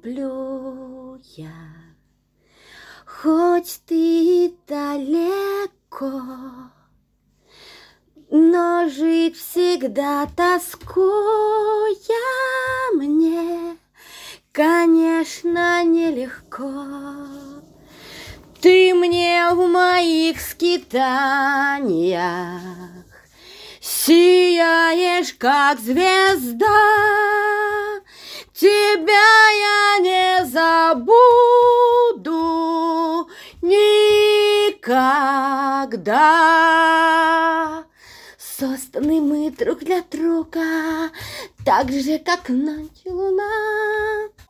люблю я. Хоть ты и далеко, но жить всегда тоскуя мне, конечно, нелегко. Ты мне в моих скитаниях сияешь, как звезда. Тебя я не забуду никогда. Созданы мы друг для друга, так же, как ночь и луна.